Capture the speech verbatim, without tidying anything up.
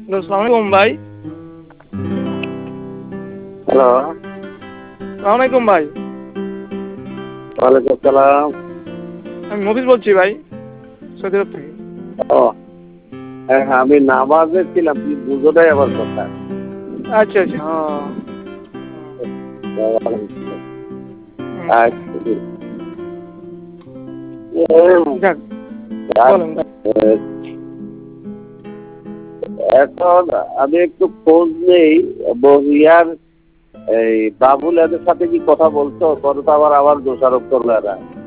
আসসালামু আলাইকুম ভাই। হ্যালো। সালাম আলাইকুম ভাই। ওয়ালাইকুম আসসালাম। আমি মফিজ বলছি ভাই, সৌদি আরব থেকে। ও হ্যাঁ, হ্যাঁ, আমি নামাজে ছিলাম, তুমি বুঝো নাই আমার কথা। আচ্ছা, আচ্ছা। ও। হুম, আচ্ছা, ঠিক। যাক, বলেন ভাই। এখন আমি একটু খোঁজ নেই বহিয়ার এই বাবুল এদের সাথে কি কথা বলছো? পরে তো আবার আবার দোষারোপ করলো এরা।